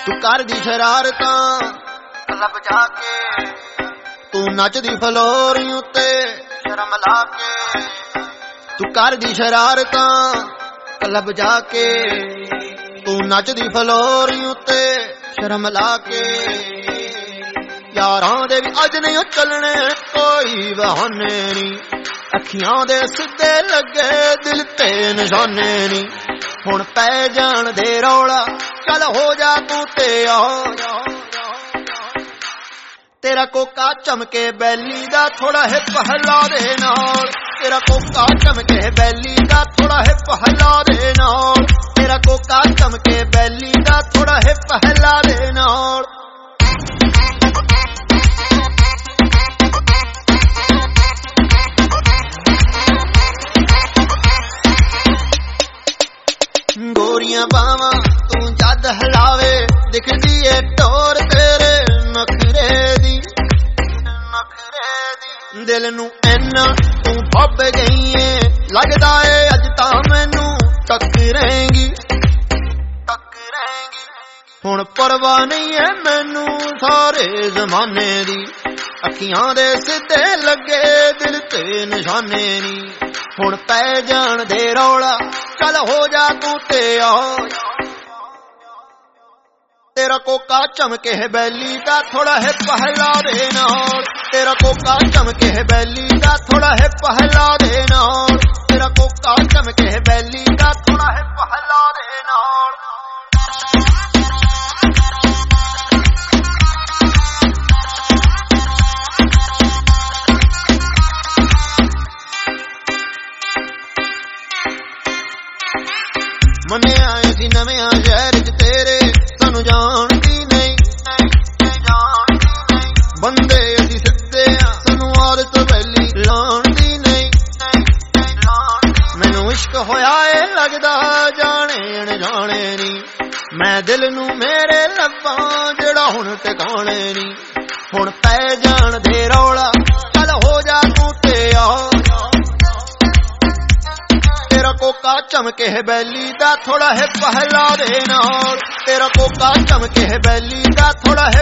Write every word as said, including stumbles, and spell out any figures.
ਤੂੰ ਕਰਦੀ ਸ਼ਰਾਰਤਾਂ ਕਲੱਬ ਜਾ ਕੇ, ਤੂੰ ਨੱਚਦੀ ਫਲੋਰੀ ਉੱਤੇ ਸ਼ਰਮ ਲਾ ਕੇ। ਤੂੰ ਕਰਦੀ ਸ਼ਰਾਰਤਾਂ ਕਲੱਬ ਜਾ ਕੇ, ਤੂੰ ਨੱਚਦੀ ਫਲੋਰੀ ਉੱਤੇ ਸ਼ਰਮ ਲਾ ਕੇ। ਯਾਰਾਂ ਦੇ ਵੀ ਅੱਜ ਨਹੀਂ ਚੱਲਣੇ ਕੋਈ ਬਹਾਨੇ ਨੀ, ਅੱਖੀਆਂ ਦੇ ਸਿੱਧੇ ਲੱਗੇ ਦਿਲ ਤੇ ਨਿਸ਼ਾਨੇ ਨੀ। ਹੁਣ ਪੈ ਜਾਣ ਦੇ ਰੌਲਾ ਚੱਲ ਹੋ ਜਾ ਤੂੰ ਤੇ ਆ, ਤੇਰਾ ਕੋਕਾ ਚਮਕੇ ਬੈਲੀ ਦਾ ਥੋੜਾ ਹਿੱਪ ਹਿਲਾ ਦੇ ਨਾਲ। ਤੇਰਾ ਕੋਕਾ ਚਮਕੇ ਬੈਲੀ ਦਾ ਥੋੜਾ ਹਿੱਪ ਹਿਲਾ ਦੇ ਨਾਲ। ਤੇਰਾ ਕੋਕਾ ਚਮਕੇ ਬੈਲੀ ਦਾ ਥੋੜਾ ਹਿੱਪ ਹਿਲਾ ਦੇ ਨਾਲ। ਗੋਰੀਆਂ ਬਾਵਾਂ ਤੂੰ ਜਦ ਹਿਲਾਵੇ ਦਿਖਦੀ ਏ ਟੋਰ ਤੇਰੇ ਨਖਰੇ ਦੀ, ਨਖਰੇ ਦੀ। ਦਿਲ ਨੂੰ ਐਨਾ ਤੂੰ ਫੱਬ ਗਈ ਏ ਲੱਗਦਾ ਏ ਅੱਜ ਤਾਂ ਮੈਨੂੰ ਟੱਕਰੇਂਗੀ, ਟੱਕਰੇਂਗੀ। ਹੁਣ ਪਰਵਾਹ ਨਹੀਂ ਏ ਮੈਨੂੰ ਸਾਰੇ ਜ਼ਮਾਨੇ ਦੀ, ਅੱਖੀਆਂ ਦੇ ਸਿੱਧੇ ਲੱਗੇ ਦਿਲ ਤੇ ਨਿਸ਼ਾਨੇ ਨੀ। ਹੁਣ ਪੈ ਜਾਣ ਦੇ ਰੌਲਾ ਚੱਲ ਹੋ ਜਾ ਤੂੰ ਤੇ ਆ, ਤੇਰਾ ਕੋਕਾ ਚਮਕੇ ਬੈਲੀ ਦਾ ਥੋੜਾ ਹਿੱਪ ਹਿਲਾ ਦੇ ਨਾਲ। ਤੇਰਾ ਕੋਕਾ ਚਮਕੇ ਬੈਲੀ ਦਾ ਥੋੜਾ ਹਿੱਪ ਹਿਲਾ ਦੇ ਨਾਲ। ਤੇਰਾ ਕੋਕਾ ਚਮਕੇ ਬੈਲੀ ਦਾ ਥੋੜਾ ਹਿੱਪ ਹਿਲਾ ਦੇ ਨਾਲ। ਮੰਨਿਆ ਅਸੀਂ ਨਵੇਂ ਸ਼ਹਿਰ ਚ ਤੇਰੇ ਸਾਨੂੰ ਜਾਣਦੀ ਨਹੀਂ, ਬੰਦੇ ਅਸੀਂ ਸਿੱਧੇ ਆ ਸਾਨੂੰ ਆਦਤ ਪਹਿਲੀ ਲਾਉਣ ਦੀ ਨਹੀਂ। ਮੈਨੂੰ ਇਸ਼ਕ ਹੋਇਆ ਏ ਲੱਗਦਾ ਜਾਣੇ ਅਣਜਾਣੇ ਨੀ, ਮੈਂ ਦਿਲ ਨੂੰ ਮੇਰੇ ਲੱਭਾਂ ਜਿਹੜਾ ਹੁਣ ਟਿਕਾਣੇ ਨੀ। ਹੁਣ ਪੈ ਜਾਣ ਦੇ ਰੌਲਾ ਚੱਲ ਹੋ ਜਾ ਤੂੰ ਤੇ ਆ, ਤੇਰਾ ਕੋਕਾ ਚਮਕੇ ਬੈਲੀ ਦਾ ਥੋੜਾ ਹਿੱਪ ਹਿਲਾ ਦੇ ਨਾਲ। ਤੇਰਾ ਕੋਕਾ ਚਮਕੇ ਬੈਲੀ ਦਾ ਥੋੜਾ